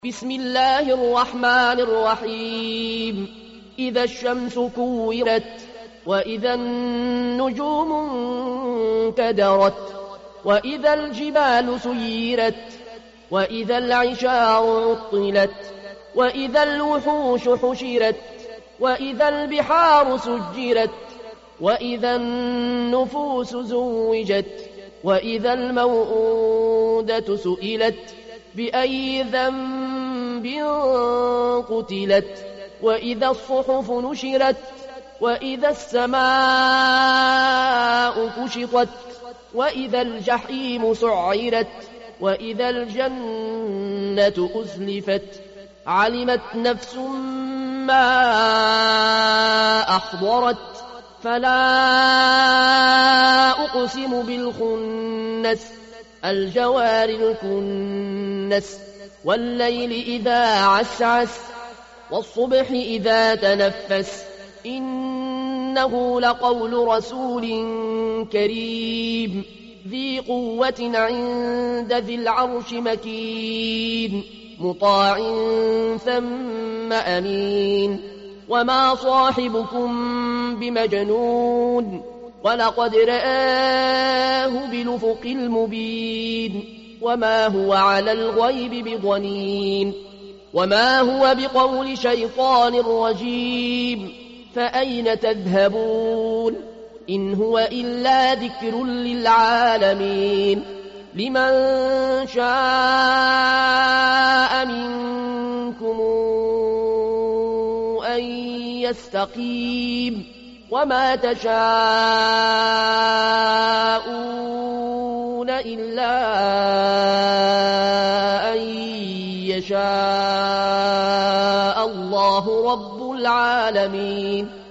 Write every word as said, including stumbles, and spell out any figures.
بسم الله الرحمن الرحيم إذا الشمس كورت وإذا النجوم انكدرت وإذا الجبال سيرت وإذا العشار عطلت وإذا الوحوش حشرت وإذا البحار سجرت وإذا النفوس زوجت وإذا الموءودة سئلت بأي ذنب قتلت وإذا الصحف نشرت وإذا السماء كشطت وإذا الجحيم سعرت وإذا الجنة أزلفت علمت نفس ما أحضرت فلا أقسم بالخنس الجوار الكنس والليل إذا عسعس والصبح إذا تنفس إنه لقول رسول كريم ذي قوة عند ذي العرش مكين مطاع ثم أمين وما صاحبكم بمجنون ولقد رآه بالأفق المبين وما هو على الغيب بضنين وما هو بقول شيطان رجيم فأين تذهبون إن هو إلا ذكر للعالمين لمن شاء منكم أن يستقيم وما تشاءون إلا أن يشاء الله رب العالمين.